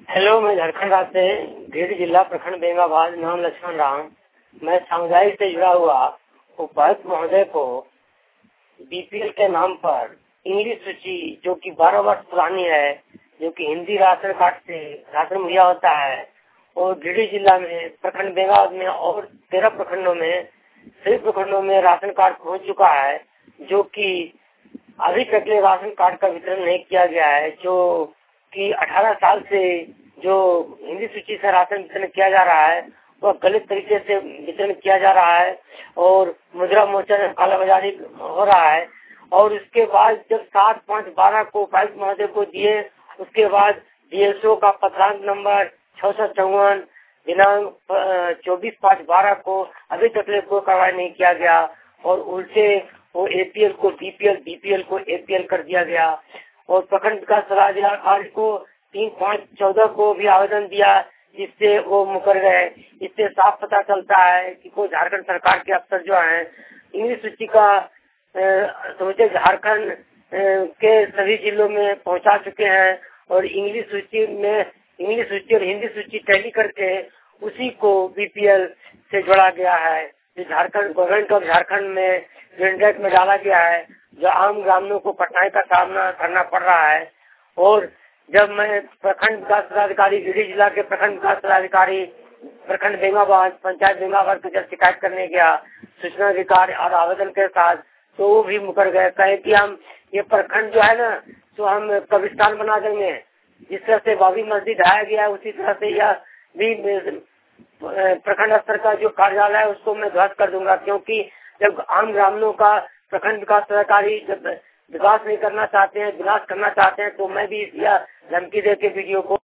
Hello, मैं झारखंड राज्य से गिरिडीह जिला प्रखंड बेंगाबाद, नाम लक्ष्मण राम। मैं सामुदायिक से जुड़ा हुआ उपायुक्त महोदय को बीपीएल के नाम पर इंग्लिश सूची जो कि 12 वर्ष पुरानी है, जो कि हिंदी राशन कार्ड से राशन मुहैया होता है, और गिरिडीह जिला में प्रखंड बेंगाबाद में और 13 प्रखंडों में सभी प्रखंडों में राशन कार्ड पहुंच चुका है, जो कि अभी तक राशन कार्ड का वितरण नहीं किया गया है। जो कि 18 साल से जो हिंदी सूची से राशन वितरण किया जा रहा है वह गलत तरीके से वितरण किया जा रहा है और मुद्रा मोचन कालाबाजारी हो रहा है। और उसके बाद जब 7/5/12 को उपायुक्त महोदय को दिए, उसके बाद डीएसओ का पत्रांक नंबर 654 दिनांक 24/5/12 को अभी तक कोई कार्रवाई नहीं किया गया और उल्टे वो एपीएल को बीपीएल, बीपीएल को एपीएल कर दिया गया। और प्रखंड विकास पदाधिकारी को 3/5/14 को भी आवेदन दिया, जिससे वो मुकर गए। इससे साफ पता चलता है कि कोई झारखंड सरकार के अफसर जो हैं इंग्लिश सूची का समूचे झारखंड के सभी जिलों में पहुंचा चुके हैं और इंग्लिश सूची और हिंदी सूची टैली करके उसी को बीपीएल से जोड़ा गया है। जो झारखंड गवर्नमेंट ऑफ झारखंड में जनरेट में डाला गया है, जो आम ग्रामीणों को कठिनाई का सामना करना पड़ रहा है। और जब मैं प्रखंड विकास पदाधिकारी गिरिडीह जिला के प्रखंड विकास पदाधिकारी प्रखंड बेंगाबाद पंचायत बेंगाबाद को जब शिकायत करने गया सूचना अधिकार और आवेदन के साथ, तो वो भी मुकर गए। कहे कि हम ये प्रखंड जो है ना, तो हम कब्रिस्तान बना देंगे। जिस तरह से बाबरी मस्जिद ढाया गया है, उसी तरह से यह भी प्रखंड स्तर का जो कार्यालय है उसको मैं ध्वस्त कर दूंगा। क्योंकि जब आम ग्रामीणों का प्रखंड विकास अधिकारी जब विकास नहीं करना चाहते हैं, विनाश करना चाहते हैं, तो मैं भी यह धमकी दे के वीडियो को